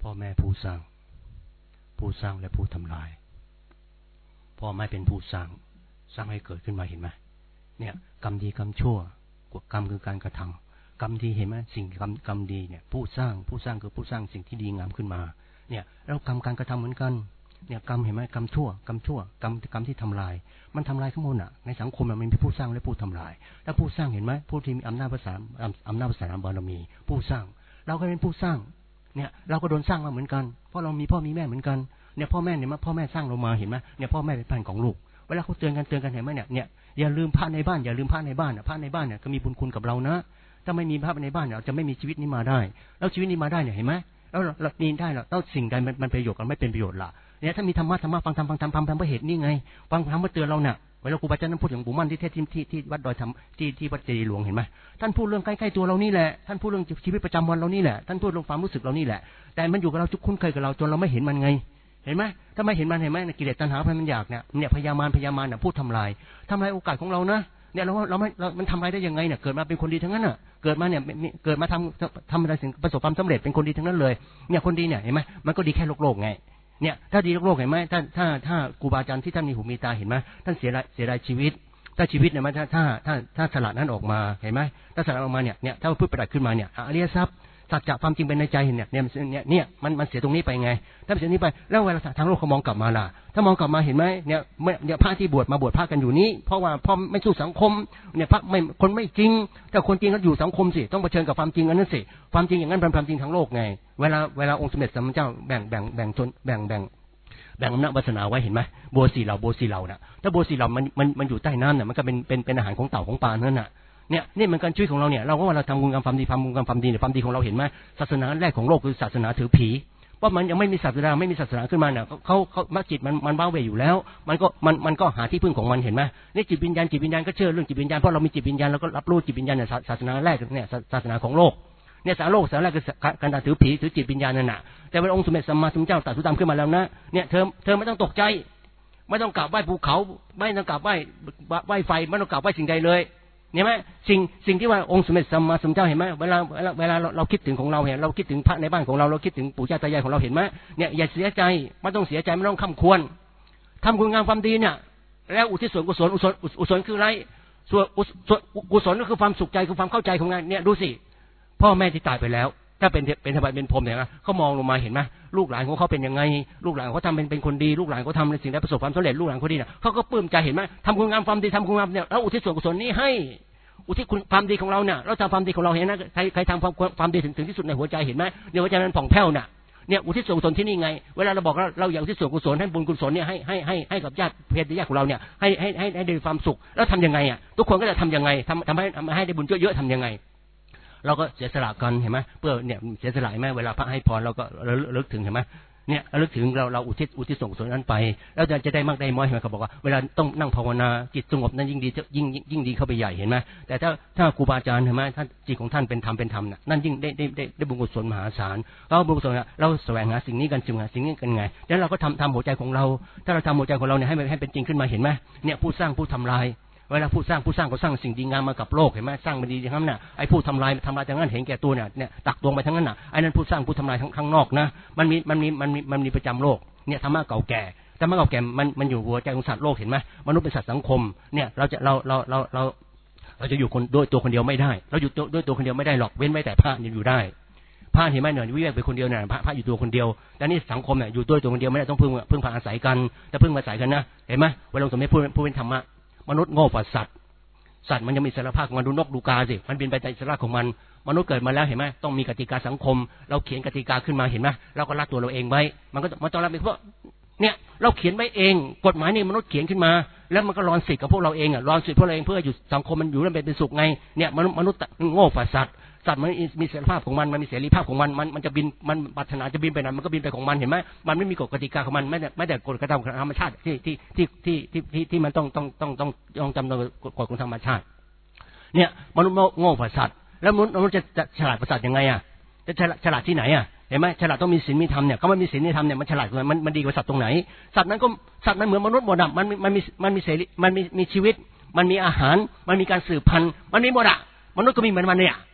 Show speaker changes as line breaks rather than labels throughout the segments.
อแม่ผู้สร้างและผู้ทำลายพ่อแม่เป็นผู้สร้างให้เกิดขึ้นมาเห็นไหมเนี่ยกรรมดีกรรมชั่วกรรมคือการกระทำกรรมดีเห็นไหมสิ่งกรรมดีเนี่ยผู้สร้างคือผู้สร้างสิ่งที่ดีงามขึ้นมาเนี่ยแล้วกรรมการกระทำเหมือนกันเนี่ยกรรมเห็นไหมกรรมชั่วกรรมที่ทำลายมันทำลายข้างบนในสังคมมันมีผู้สร้างและผู้ทำลายแล้วผู้สร้างเห็นไหมผู้ที่มีอำนาจภาษาบารมีผู้สร้างเราก็เป็นผู้สร้างเนี่ยเราก็โดนสร้างมาเหมือนกันเพราะเรามีพ่อมีแม่เหมือนกันเนี่ยพ่อแม่เนี่ยพ่อแม่สร้างเรามาเห็นไหมเนี่ยพ่อแม่เป็นพันของลูกเวลาเขาเตือนกันเห็นไหมเนี่ยอย่าลืมพระในบ้านพระในบ้านเนี่ยก็มีบุญคุณกับเรานะถ้าไม่มีพระในบ้านเราจะไม่มีชีวิตนี้มาได้แล้วชีวิตนี้มาได้เนี่ยเห็นไหมแล้วเรามีได้แล้วสิ่งใดมันประโยชน์กันไม่เป็นประโยชน์ล่ะเนี่ยถ้ามีธรรมะฟังธรรมเพราะเหตุนี่ไงฟังธรรมมาเตือนเราเนี่ยเวลาครูบาอาจารย์พูดถึงปู่มั่นที่วัดดอยธรรมที่วัดเจดีย์หลวงเห็นไหมท่านพูดเรื่องใกล้ๆตัวเรานี่แหละท่านพูดเรื่องชีวิตประจำวันเรานี่แหละท่านพูดเรื่องความรู้สึกเรานี่แหละแต่มันอยู่กับเราจุกคุ้นเคยกับเราจนเราไม่เห็นมันไงเห็นไหมถ้าไม่เห็นมันเห็นไหมกิเลสตัณหามันอยากเนี่ยพยามารเนี่ยพูดทำลายโอกาสของเรานะเนี่ยมันทำลายได้ยังไงเนี่ยเกิดมาเป็นคนดีทั้งนั้นน่ะเกิดมาเนี่ยเกิดมาทำอะไรสิ่งประสบความสำเร็จเป็นคนดีทั้งนั้นเลยเนี่ยคนดีเนี่ยเห็นไหมมันก็ดีแค่โลกไงเนี่ยถ้าดีโลกเห็นไหมถ้าครูบาอาจารย์ที่ท่านมีหูมีตาเห็นไหมท่านเสียดายชีวิตถ้าชีวิตเนี่ยมันถ้าสละนั้นออกมาเห็นไหมถ้าสละออกมาเนี่ยถ้าพูดประดับขึ้นมาเนี่ยอริยทรัพย์สัจจะความจริงเป็นในใจเห็นเนี่ยมันเสียตรงนี้ไปไงถ้าเสียนี้ไปแล้วเวลาทางโลกเขามองกลับมาล่ะถ้ามองกลับมาเห็นไหมเนี่ยพระที่บวชพระกันอยู่นี้เพราะว่าพ่อไม่สู้สังคมเนี่ยพระไม่คนไม่จริงแต่คนจริงก็อยู่สังคมสิต้องเผชิญกับความจริงอันนั้นสิความจริงอย่างนั้นเป็นความจริงทางโลกไงเวลาองค์สมเด็จสัมมาสัมพุทธเจ้าแบ่งอำนาจวาสนาไว้เห็นไหมโบสีเหล่าน่ะถ้าโบสีเหล่ามันอยู่ใต้น้ำเนี่ยมันก็เป็นอาหารของเต่าของปลานั่นน่ะเนี่ยนี่มันการช่วยของเราเนี่ยเราก็ว่าเราทำคุณงามความดีเนี่ยความดีของเราเห็นไหมศาสนาแรกของโลกคือศาสนาถือผีเพราะมันยังไม่มีศาสนาขึ้นมาเนี่ยเขามักจิตมันบ้าเวอยู่แล้วมันก็หาที่พึ่งของมันเห็นไหมนี่จิตวิญญาณก็เชื่อเรื่องจิตวิญญาณเพราะเรามีจิตวิญญาณเราก็รับรู้จิตวิญญาณเนี่ยศาสนาแรกเนี่ยศาสนาของโลกเนี่ยศาสนาแรกคือการถือผีถือจิตวิญญาณนั่นน่ะแต่เวลาองค์สมเด็จสัมมาสัมพุทธเจ้าตรัสรู้ธรรมขึ้นมาแล้วนะเนี่ยเธอไม่ต้องตกใจไม่ต้องกราบไหว้ภูเขาไม่ต้องกราบไหว้ไฟไม่ต้องกราบไหว้สิ่งใดเลยเนี่ยไหมสิ่งที่ว่าองค์สมเด็จสัมมาสัมพุทธเจ้าเห็นไหมเวลาเราคิดถึงของเราเห็นเราคิดถึงพระในบ้านของเราคิดถึงปู่ย่าตายายของเราเห็นไหมเนี่ยอย่าเสียใจไม่ต้องเสียใจไม่ต้องข้ามควรทำคุณงามความดีเนี่ยแล้วอุทิศส่วนกุศลคืออะไรส่วนกุศลก็คือความสุขใจคือความเข้าใจของงานเนี่ยดูสิพ่อแม่ที่ตายไปแล้วถ้าเป็นทวารเป็นพรหมเนี่ยนะเขามองลงมาเห็นไหมลูกหลานของเขาเป็นยังไงลูกหลานเขาทำเป็นคนดีลูกหลานเขาทำในสิ่งใดประสบความสำเร็จลูกหลานเขาดีเนี่ยเขาก็ปลื้มใจเห็นไหมทำคุณงามความดีทำคุณงามเนี่ยแล้วอุทิศส่วนกุศลนี้ให้อุทิศความดีของเราเนี่ยเราทำความดีของเราเห็นนะใครทำความดีถึงที่สุดในหัวใจเห็นไหมในหัวใจมันผ่องแผ้วน่ะเนี่ยอุทิศส่วนกุศลที่นี่ไงเวลาเราบอกเราอยากอุทิศส่วนกุศลให้บุญกุศลเนี่ยให้กับญาติเพศญาติของเราเนี่ยให้ได้ความสุขแล้วทำยังไงอ่ะทุกคนก็จะทำยังไงทำให้ได้บุญเยอะๆทำยังไงเราก็เสียสละกันเห็นไหมเพื่อเนี่ยเสียสละไหมเวลาพระให้พรเราก็ระลึกถึงเห็นไหมเนี่ยระลึกถึงเราอุทิศส่งกุศลนั้นไปแล้วจะได้มากได้น้อยเห็นไหมเขาบอกว่าเวลาต้องนั่งภาวนาจิตสงบนั้นยิ่งดีเข้าไปใหญ่เห็นไหมแต่ถ้าครูบาอาจารย์เห็นไหมท่านจิตของท่านเป็นธรรมนั่นยิ่งได้บุญกุศลมหาศาลเราบุญกุศลเราแสวงหาสิ่งนี้กันไงแล้วเราก็ทำหัวใจของเราถ้าเราทำหัวใจของเราเนี่ยให้เป็นจริงขึ้นมาเห็นไหมเนี่ยผู้สร้างผู้ทำลายเวลาผู้สร้างก็สร้างสิ่งดีงามมากับโลกเห็นไหมสร้างมันดีอย่างนั้นน่ะไอ้ผู้ทำลายทั้งนั้นเห็นแก่ตัวเนี่ยตักตวงไปทั้งนั้นน่ะไอ้นั่นผู้สร้างผู้ทำลายข้างนอกนะมันมีประจำโลกเนี่ยธรรมะเก่าแก่มันอยู่หัวใจของสัตว์โลกเห็นไหมมนุษย์เป็นสัตว์สังคมเนี่ยเราจะอยู่ด้วยตัวคนเดียวไม่ได้เราอยู่ด้วยตัวคนเดียวไม่ได้หรอกเว้นไว้แต่พระอยู่ได้พระเห็นไหมเนี่ยวิเวกเป็นคนเดียวเนี่ยพระอยู่ตัวคนเดียวแต่นี่สังคมเนี่ยอยู่ด้วยตัวคนเดียวไม่ได้ต้องพึ่งพาอาศัยกันแต่พึ่งอาศัยกันนะเห็นไหมเวลาสมมติพูดเป็นธรรมะมนุษย์โง่กว่าสัตว์มันยังมีอิสรภาพมันดูนกดูกาสิมันบินไปในอิสระของมันมนุษย์เกิดมาแล้วเห็นไหมต้องมีกติกาสังคมเราเขียนกติกาขึ้นมาเห็นไหมเราก็รักตัวเราเองไว้มันต้องรับเพราะเนี่ยเราเขียนไว้เองกฎหมายนี่มนุษย์เขียนขึ้นมาแล้วมันก็รอนสิทธิ์กับพวกเราเองรอนสิทธิ์พวกเราเองเพื่ออยู่สังคมมันอยู่แล้วเป็นสุขไงเนี่ยมนุษย์โง่กว่าสัตว์มันมีเสรีภาพของมันมีเสรีภาพของมันจะบินมันปรารถนาจะบินไปไหนมันก็บินไปของมันเห็นไหมมันไม่มีกฎกติกาของมันไม่แต่กฎกติกาของธรรมชาติที่มันต้องจำนวนกฎของธรรมชาติเนี่ยมนุษย์โง่กว่าสัตว์แล้วมนุษย์จะฉลาดกว่าสัตว์ยังไงอ่ะจะฉลาดที่ไหนอ่ะเห็นไหมฉลาดต้องมีศีลมีธรรมเนี่ยก็มันมีศีลมีธรรมเนี่ยมันฉลาดกว่ามันดีกว่าสัตว์ตรงไหนสัตว์มันเหมือนมนุษย์หมดอ่ะมันมีเสรีมันมีชีวิตมันมีอาหารมันมีการสืบพันธุ์มันมีหมดอ่ะมนุษย์ก็มีเหมือนมันเนี่ย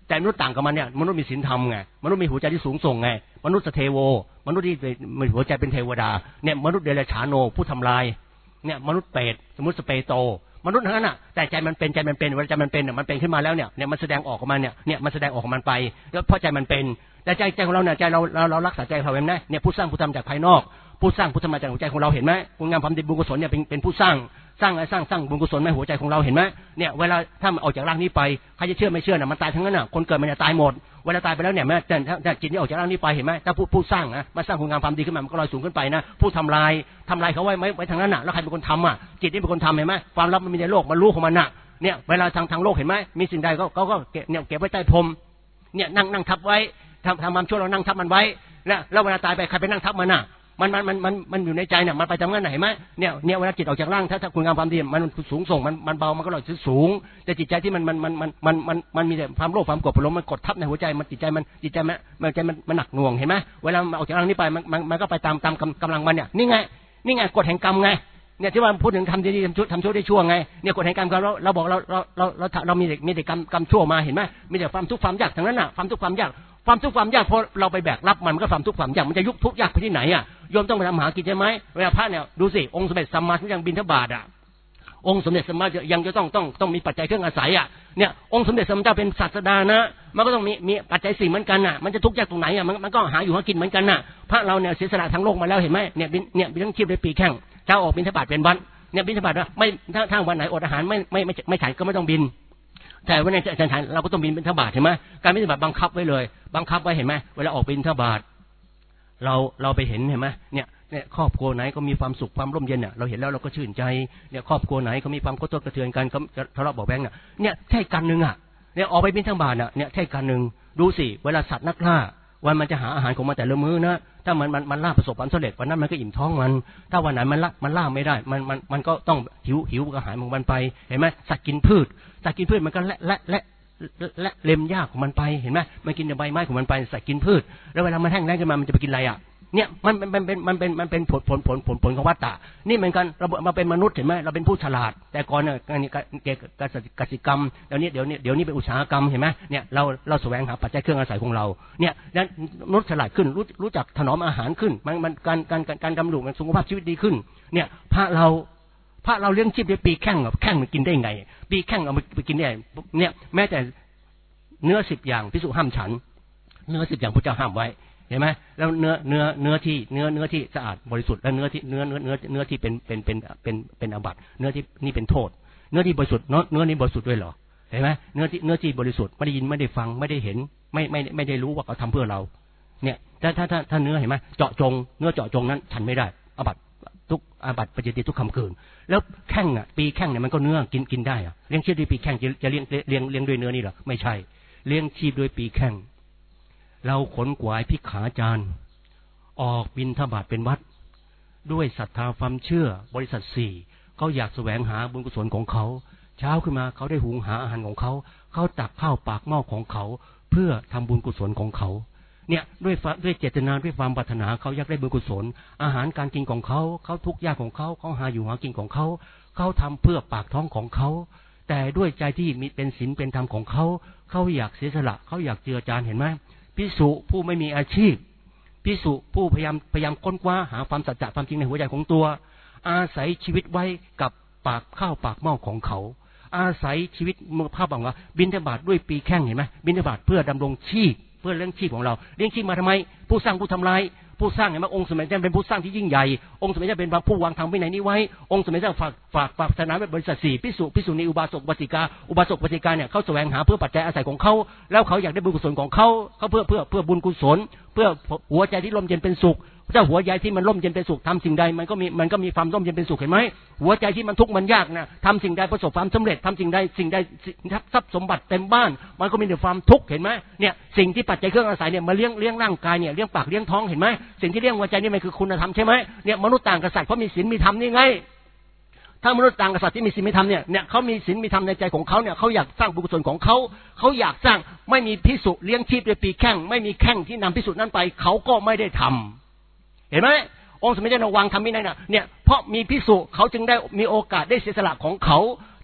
แต่มนุษย์ต่างกับมันเนี่ยมนุษย์มีศีลธรรมไงมนุษย์มีหัวใจที่สูงส่งไงมนุษย์สเทโวมนุษย์ที่มีหัวใจเป็นเทวดาเนี่ยมนุษย์เดรัจฉานโนผู้ทำลายเนี่ยมนุษย์เปรตสมมุติสเปโตมนุษย์ทั้งนั้นอ่ะแต่ใจมันเป็นเวลาใจมันเป็นเนี่ยมันเป็นขึ้นมาแล้วเนี่ยมันแสดงออกของมันเนี่ยมันแสดงออกของมันไปแล้วเพราะใจมันเป็นแต่ใจของเราเนี่ยใจเรารักษาใจเราเห็นไหมเนี่ยผู้สร้างผู้ทำจากภายนอกผู้สร้างผู้ทำมาจากหัวใจของเราเห็นไหมคุณงามความดีบุญกุศลเนี่ยเป็นผู้สร้างบุญกุศลในหัวใจของเราเห็นไหมเนี่ยเวลาถ้ามันออกจากร่างนี้ไปใครจะเชื่อไม่เชื่อน่ะมันตายทั้งนั้นน่ะคนเกิดมันจะตายหมดเวลาตายไปแล้วเนี่ยแม้แต่จิตที่ออกจากร่างนี้ไปเห็นไหมถ้าผู้สร้างนะมาสร้างคุณงามความดีขึ้นมามันก็ลอยสูงขึ้นไปนะผู้ทำลายเขาไว้ทางนั้นน่ะแล้วใครเป็นคนทำอ่ะจิตนี่เป็นคนทำเห็นไหมความลับมันมีในโลกมันรู้ของมันน่ะเนี่ยเวลาทางโลกเห็นไหมมีสิ่งใดเขาก็เก็บไว้ใต้พรมเนี่ยนั่งทับไว้ทำความชั่วเรานั่งทับมันไว้แล้วเวลาตายไปใครไปนั่งทับมันน่ะมันอยู่ในใจเนี่ยมันไปทำงานไหนไหมเนี่ยเวลาจิตออกจากร่างถ้าคุณงามความดีมันสูงส่งมันเบามันก็ลอยสูงแต่จิตใจที่มันมีแต่ความโลภความโกรธอารมณ์มันกดทับในหัวใจมันจิตใจมันหนักหน่วงเห็นไหมเวลามันออกจากร่างนี้ไปมันก็ไปตามกำลังมันเนี่ยนี่ไงกฎแห่งกรรมไงเนี่ยที่ว่าพูดถึงทำดีทำชั่วได้ชั่วไงเนี่ยกฎแห่งกรรมเราบอกเรามีแต่กรรมชั่วมาเห็นไหมมีแต่ความทุกข์ความยากทั้งนั้นน่ะความทุกข์ความยากพอเราไปแบกรับมันก็ความทุกข์ความยากมันจะยุบทุกข์ยากไปที่ไหนอ่ะโยมต้องไปทำหากินใช่ไหมเวลาพระเนี่ยดูสิองค์สมเด็จสัมมาสัมพุทธเจ้าบิณฑบาตอ่ะองค์สมเด็จสัมมายังจะต้องมีปัจจัยเครื่องอาศัยอ่ะเนี่ยองค์สมเด็จสัมมาสัมพุทธเจ้าเป็นศาสดานะมันก็ต้องมีปัจจัย4เหมือนกันน่ะมันจะทุกข์ยากตรงไหนอ่ะมันก็หาอยู่หากินเหมือนกันน่ะพระเราเนี่ยเสียสละทางโลกมาแล้วเห็นไหมเนี่ยบิณฑชีพได้ปีแข้งเจ้าออกบิณฑบาตเป็นวันเนี่ยบิณฑบาตว่าไม่ถ้าวันไหนอดอาหารไม่ฉันก็ไม่ต้องบินแต่วันนี้ฉันเราก็ต้องบินบิณฑบาตเห็นไหมการบิณฑบาตบังคับไว้เลยบังคับไว้เห็นไหมเวลาออกบิณฑบาตเราไปเห็นเห็นไหมเนี่ยครอบครัวไหนก็มีความสุขความร่มเย็นเนี่ยเราเห็นแล้วเราก็ชื่นใจเนี่ยครอบครัวไหนก็มีความกระทบกระเทือนกันก็ทะเลาะเบาะแว้งเนี่ยใช่กันหนึ่งอ่ะเนี่ยออกไปบิณฑบาตเนี่ยใช่กันหนึ่งดูสิเวลาสัตว์นักล่าวันมันจะหาอาหารของมันแต่ละมื้อนะถ้ามันล่าประสบความสำเร็จวันนั้นมันก็อิ่มท้องมันถ้าวันไหนมันล่าไม่ได้มันก็ต้องหิวอาหารของมันไปเห็นไหมสัตว์กินพืชมันก็และเล็มหญ้าของมันไปเห็นไหมมันกินแต่ใบไม้ของมันไปสัตว์กินพืชแล้วเวลามันแห้งแล้งขึ้นมามันจะไปกินอะไรอ่ะเนี่ยมันเป็นผลของวัฏฏะนี่เหมือนกันเราเป็นมนุษย์เห็นไหมเราเป็นผู้ฉลาดแต่ก่อนเนี่ยกสิกรรมเดี๋ยวนี้เป็นอุตสาหกรรมเห็นไหมเนี่ยเราแสวงหาปัจจัยเครื่องอาศัยของเราเนี่ยนั้นมนุษย์ฉลาดขึ้นรู้จักถนอมอาหารขึ้นมันการดำรงสุขภาพชีวิตดีขึ้นเนี่ยพระเราเลี้ยงชีพด้วยปีแข้งมันกินได้ไงปีแข้งเอาไปกินได้เนี่ยแม้แต่เนื้อ10อย่างภิกษุห้ามฉันเนื้อ10อย่างพระเจ้าห้ามไว้เห็นไหมแล้วเนื้อที่สะอาดบริสุทธิ์และเนื้อที่เป็นอาบัติเนื้อที่นี่เป็นโทษเนื้อที่บริสุทธิ์เนื้อนี้บริสุทธิ์ด้วยเหรอเห็นไหมเนื้อที่บริสุทธิ์ไม่ได้ยินไม่ได้ฟังไม่ได้เห็นไม่ได้รู้ว่าเขาทำเพื่อเราเนี่ยถ้าเนื้อเห็นไหมเจาะจงเนื้อเจาะจงนั้นฉันไม่ได้อาบัติทุกอาบัติปาจิตติทุกคำเกินแล้วแข้งอ่ะปีแข้งเนี่ยมันก็เนื้อกินได้อ่ะเลี้ยงชีพด้วยปีแข้งจะเลี้ยงด้วยเนื้อนี่เหรอไม่ใช่เลี้ยงชีพด้วยปีแข้งเราขนขวายภิกขาจารย์ออกบิณฑบาตเป็นวัดด้วยศรัทธาความเชื่อบริษัท4เขาอยากแสวงหาบุญกุศลของเขาเช้าขึ้นมาเขาได้หุงหาอาหารของเขาตักข้าวปากหม้อของเขาเพื่อทำบุญกุศลของเขาเนี่ยด้วยเจตนาด้วยความปรารถนาเขาอยากได้บุญกุศลอาหารการกินของเขาทุกข์ยากของเขาหาอยู่หากินของเขาทำเพื่อปากท้องของเขาแต่ด้วยใจที่มีเป็นศีลเป็นธรรมของเขาอยากเสียสละเขาอยากเจือจานเห็นไหมภิกษุผู้ไม่มีอาชีพภิกษุผู้พยายามค้นคว้าหาความสัจจะความจริงในหัวใจของตัวอาศัยชีวิตไว้กับปากข้าวปากหม้อของเขาอาศัยชีวิตมือภาพบอกว่าบิณฑบาตด้วยปีแข้งเห็นไหมบิณฑบาตเพื่อดำรงชีพเพื่อเลี้ยงชีพของเราเลี้ยงชีพมาทำไมผู้สร้างผู้ทำลายผู้สร้างเห็นไหมองค์สมเด็จเจ้าเป็นผู้สร้างที่ยิ่งใหญ่องค์สมเด็จเจ้าเป็นผู้วางทางวินัยนี้ไว้องค์สมเด็จเจ้าฝากศาสนาเป็นบริษัท4ภิกษุณีอุบาสกอุบาสิกาเนี่ยเขาแสวงหาเพื่อปัจจัยอาศัยของเขาแล้วเขาอยากได้บุญกุศลของเขาเพื่อบุญกุศลเพื่อหัวใจที่ร่มเย็นเป็นสุขเจ้าหัวใจที่มันร่มเย็นเป็นสุขทำสิ่งใดมันก็มีความร่มเย็นเป็นสุขเห็นไหมหัวใจที่มันทุกข์มันยากนะทำสิ่งใดประสบความสำเร็จทำสิ่งใดทรัพย์สมบัติเต็มบ้านมันก็มีแต่ความทุกข์เห็นไหมเนี่ยสิ่งที่ปัจจัยเครื่องอาศัยเนี่ยมาเลี้ยงร่างกายเนี่ยเลี้ยงปากเลี้ยงท้องเห็นไหมสิ่งที่เลี้ยงหัวใจนี่มันคือคุณธรรมใช่ไหมเนี่ยมนุษย์ต่างกับสัตว์เพราะมีศีลมีธรรมนี่ไงถ้ามนุษย์ต่างกับสัตว์ที่มีศีลมีธรรมเนี่ยเขามีศีลมีธรรมในใจของเขาเนี่ยเขาอยากสร้างบุญกุศลของเขาอยากสร้างไม่มีภิกษุเลี้ยงชีพด้วยปีแข้งไม่มีแข้งที่นำภิกษุนั้นไปเขาก็ไม่ได้ทำเห็นไหมองค์สมเด็จเจ้าระวังทำวินัยเนี่ยเพราะมีภิกษุเขาจึงได้มีโอกาสได้เสียสละของเขา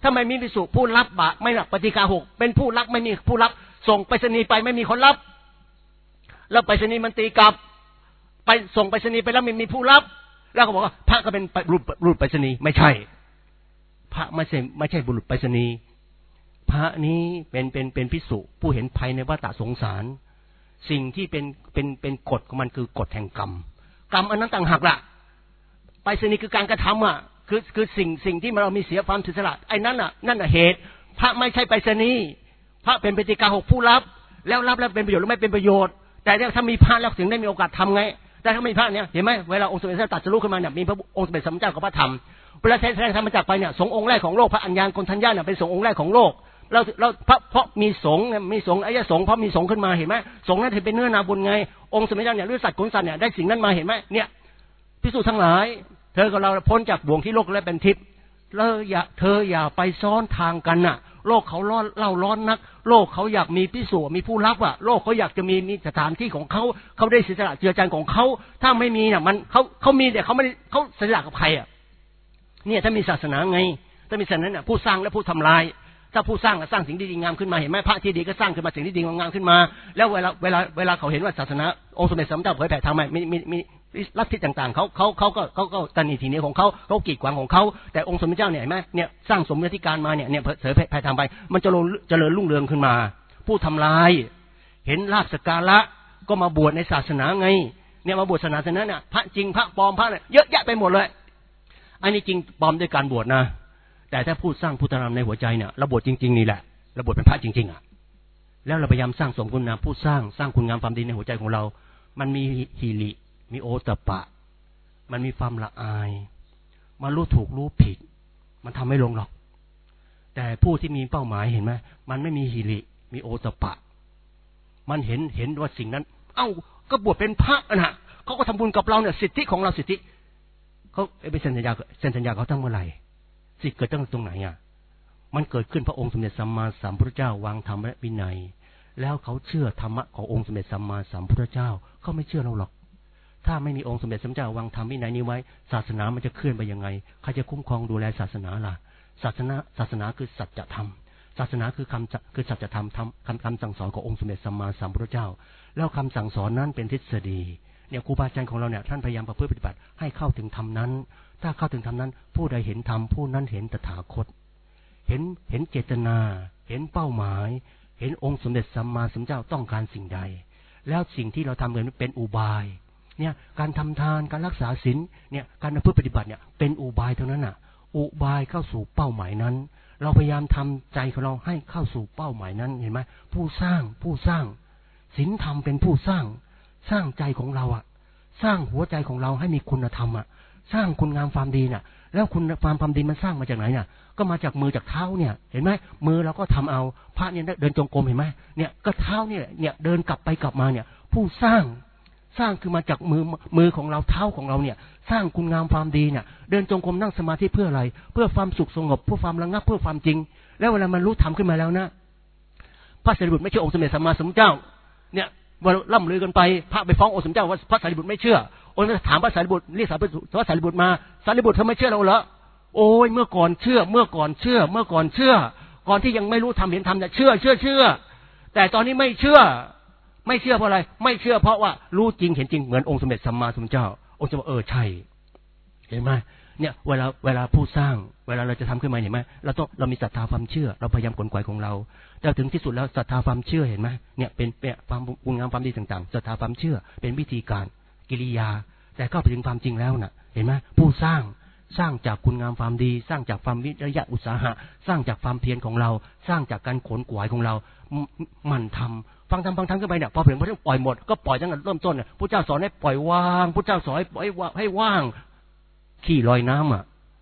ถ้าไม่มีภิกษุผู้รับบาตรไม่รับปฏิฆาหกเป็นผู้รับไม่มีผู้รับส่งไปรษณีย์ไปไม่มีคนรับแล้วไปรษณีย์มันตีกลับไปส่งไปรษณีย์ไปแล้วไม่มีผู้รับแล้วเขาบอกว่าพระก็เป็นบุรุษไปรษณีย์ไม่ใช่พระไม่ใช่บุรุษไปรษณีย์พระนี้เป็นภิกษุผู้เห็นภัยในวัฏสงสารสิ่งที่เป็นกฎของมันคือกฎแห่งกรรมอันนั้นต่างหากล่ะไปรษณีย์คือการกระทำคือสิ่งที่เรามีเสียความเสียสละไอ้นั่นน่ะเหตุพระไม่ใช่ไปรษณีย์พระเป็นปฏิฆาหกผู้รับแล้วเป็นประโยชน์หรือไม่เป็นประโยชน์แต่ถ้ามีพระแล้วถึงได้มีโอกาสทำไงแต่ถ้าไม่มีพระเนี่ยเห็นไหมเวลาองค์สมเด็จพระตรัสรู้ขึ้นมาเนี่ยมีพระองค์สมเด็จสัมมาสัมพุทธเจ้ากับพระธรรมเวลาแสดงธรรมจักรไปเนี่ยสงฆ์องค์แรกของโลกพระอัญญาณโกณทัญญาเนี่ยเป็นสงฆ์องค์แรกของโลกเราเพราะมีสงฆ์อริยสงฆ์เพราะมีสงฆ์ขึ้นมาเห็นไหมสงฆ์นั้นถือเป็นเนื้อนาบุญไงองค์สมเด็จเจ้าเนี่ยหรือสัตว์ขนสัตว์เนี่ยได้สิ่งนั้นมาเห็นไหมเนี่ยภิกษุทั้งหลายเธอกับเราพ้นจากบ่วงที่โลกและเป็นทิพย์เธออย่าไปซ้อนทางกันน่ะโลกเขาร้อนนักโลกเขาอยากมีภิกษุมีผู้รับอ่ะโลกเขาอยากจะมีสถานที่ของเขาได้เสียสละเจือจานของเขาถ้าไม่มีเนี่ยมันเขามีแต่เขาไม่ได้เขาเสียสละกับใครอ่ะเนี่ยถ้ามีศาสนาไงถ้ามีศาสนาเนี่ยผู้สร้างและผู้ทำลายถ้าผู้สร้างก็สร้างสิ่งที่ดีงามขึ้นมาเห็นไหมพระที่ดีก็สร้างขึ้นมาสิ่งที่ดีงามขึ้นมาแล้วเวลาเขาเห็นว่าศาสนาองค์สมเด็จสัมมาสัมพุทธเจ้าเผยแผ่ทางใหม่มีลัทธิต่างๆเขาก็ตันทีนี้ของเขากีดขวางของเขาแต่องค์สมเด็จเจ้าเนี่ยเห็นไหมเนี่ยสร้างสมญติการมาเนี่ยเผยแผ่ทางไปมันจะเจริญรุ่งเรืองขึ้นมาผู้ทำลายเห็นลาภสักการะก็มาบวชในศาสนาไงเนี่ยมาบวชศาสนาเนี่ยพระจริงพระปลอมพระเนี่ยเยอะแยะไปหมดเลยอันนี้จริงปลอมด้วยการบวชนะแต่ถ้าพูดสร้างพุทธธรรมในหัวใจเนี่ยเราบวชจริงๆนี่แหละเราบวชเป็นพระจริงๆอ่ะแล้วเราพยายามสร้างสมคุณงามผู้สร้างคุณงามความดีในหัวใจของเรามันมีหิริมีโอตปะมันมีความละอายมันรู้ถูกรู้ผิดมันทำไม่ลงหรอกแต่ผู้ที่มีเป้าหมายเห็นไหมมันไม่มีหิริมีโอตปะมันเห็นว่าสิ่งนั้นก็บวชเป็นพระนะเขาก็ทำบุญกับเราเนี่ยสิทธิของเราสิทธิเขาไปเซ็นสัญญาเขาตั้งเมื่อไหร่สิเกิดตั้งตรงไหนอ่ะมันเกิดขึ้นพระองค์สมเด็จสัมมาสัมพุทธเจ้าวางธรรมและวินัยแล้วเขาเชื่อธรรมะขององค์สมเด็จสัมมาสัมพุทธเจ้าเขาไม่เชื่อเราหรอกถ้าไม่มีองค์สมเด็จสัมมาสัมพุทธเจ้าวางธรรมวินัยนี้ไว้ศาสนามันจะเคลื่อนไปยังไงใครจะคุ้มครองดูแลศาสนาล่ะศาสนาคือสัจธรรมศาสนาคือสัจธรรมคำสั่งสอนขององค์สมเด็จสัมมาสัมพุทธเจ้าแล้วคำสั่งสอนนั้นเป็นทฤษฎีเนี่ยครูบาอาจารย์ของเราเนี่ยท่านพยายามประพฤติปฏิบัติให้เข้าถึงธรรมนั้นถ้าเข้าถึงธรรมนั้นผู้ใดเห็นธรรมผู้นั้นเห็นตถาคตเห็นเจตนาเห็นเป้าหมายเห็นองค์สมเด็จสัมมาสัมพุทธเจ้าต้องการสิ่งใดแล้วสิ่งที่เราทำกันเป็นอุบายเนี่ยการทำทานการรักษาศีลเนี่ยการประพฤติปฏิบัติเนี่ยเป็นอุบายเท่านั้นน่ะอุบายเข้าสู่เป้าหมายนั้นเราพยายามทำใจของเราให้เข้าสู่เป้าหมายนั้นเห็นไหมผู้สร้างศีลธรรมเป็นผู้สร้างใจของเราอ่ะสร้างหัวใจของเราให้มีคุณธรรมอ่ะสร้างคุณงามความดีน่ะแล้วคุณความดีมันสร้างมาจากไหนเนี่ยก็มาจากมือจากเท้าเนี่ยเห็นไหมมือเราก็ทำเอาพระเนี่ยเดินจงกรมเห็นไหมเนี่ยก็เท้าเนี่ยเดินกลับไปกลับมาเนี่ยผู้สร้างคือมาจากมือของเราเท้าของเราเนี่ยสร้างคุณงามความดีเนี่ยเดินจงกรมนั่งสมาธิเพื่ออะไรเพื่อความสุขสงบเพื่อความระงับเพื่อความจริงแล้วเวลามันรู้ธรรมขึ้นมาแล้วนะพระสารีบุตรไม่เชื่อองค์สมเด็จสัมมาสัมพุทธเจ้าเนี่ยว่าล่ำลือกันไปพระไปฟ้ององค์สมเด็จเจ้าว่าพระสารีบุตรไม่เชื่อองค์ถามพระสารีบุตรเรียกพระสารีบุตรมาสารีบุตรเธอไม่เชื่อเราเหรอโอ้ยเมื่อก่อนเชื่อก่อนที่ยังไม่รู้ธรรมเห็นธรรมเนี่ยเชื่อแต่ตอนนี้ไม่เชื่อเพราะอะไรไม่เชื่อเพราะว่ารู้จริงเห็นจริงเหมือนองค์สมเด็จสัมมาสัมพุทธเจ้าองค์จะบอกใช่เห็นไหมเนี่ยเวลาผู้สร้างเวลาเราจะทำขึ้นมาเห็นไหมเรามีศรัทธาความเชื่อเราพยายามขวนขวายของเราแต่ถึงที่สุดแล้วศรัทธาความเชื่อเห็นไหมเนี่ยเป็นความคุณงามความดีต่างๆศรัทธาความเชื่อเป็นวิธีการกิริยาแต่ก็ไปถึงความจริงแล้วน่ะเห็นไหมผู้สร้างจากคุณงามความดีสร้างจากความวิริยะอุตสาหะสร้างจากความเพียรของเราสร้างจากการขวนขวายของเรามันทำฟังทำขึ้นไปเนี่ยพอถึงพระเจ้าปล่อยหมดก็ปล่อยตั้งแต่เริ่มต้นเนี่ยพระเจ้าสอนให้ปล่อยว่างพระเจ้าสอนให้ปล่อยให้ว่างขี้ลอยน้ำอ่ะ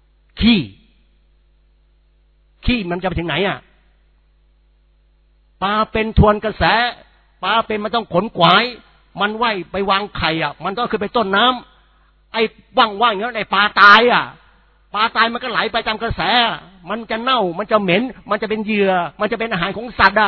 ขี้มันจะไปถึงไหนอ่ะปลาเป็นทวนกระแสปลาเป็นมันต้องขนขวายมันว่ายไปวางไข่อ่ะมันก็คือไปต้นน้ำไอ้ว่างอย่างนั้นไอ้ปลาตายอ่ะปลาตายมันก็ไหลไปตามกระแสมันจะเน่ามันจะเหม็นมันจะเป็นเหยื่อมันจะเป็นอาหารของสัตว์อ่ะ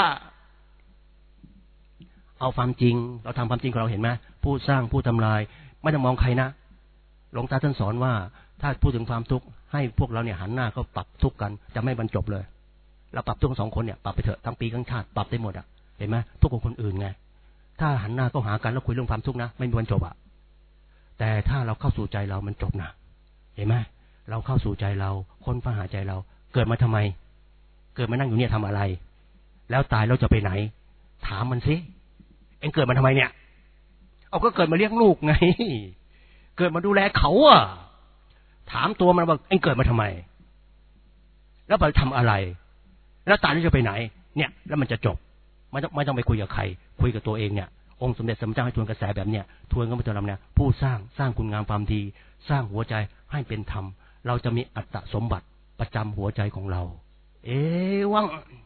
เอาความจริงเราทำความจริงของเราเห็นไหมผู้สร้างผู้ทำลายไม่ต้องมองใครนะหลวงตาท่านสอนว่าถ้าพูดถึงความทุกข์ให้พวกเราเนี่ยหันหน้าเข้าปรับทุกข์กันจะไม่บรรจบเลยเราปรับทุก2 คนเนี่ยปรับไปเถอะทั้งปีทั้งชาติปรับได้หมดอ่ะเห็นไหมทุกข์ของคนอื่นไงถ้าหันหน้าเข้าหากันแล้วคุยเรื่องความทุกข์นะไม่มีวันจบอ่ะแต่ถ้าเราเข้าสู่ใจเรามันจบนะเห็นไหมเราเข้าสู่ใจเราค้นฟ้าหาใจเราเกิดมาทำไมเกิดมานั่งอยู่เนี่ยทำอะไรแล้วตายเราจะไปไหนถามมันสิเอ็งเกิดมาทำไมเนี่ยเอาก็เกิดมาเลี้ยงลูกไงเกิดมาดูแลเขาอ่ะถามตัวมันว่าเอ็งเกิดมาทำไมแล้วไปทำอะไรแล้วตายแล้วจะไปไหนเนี่ยแล้วมันจะจบไม่ต้องไปคุยกับใครคุยกับตัวเองเนี่ยองค์สมเด็จสมเจ้าให้ทวนกระแสแบบเนี้ยทวนกันไปตัวลำเนี่ยผู้สร้างคุณงามความดีสร้างหัวใจให้เป็นธรรมเราจะมีอัตตสมบัติประจำหัวใจของเราวัง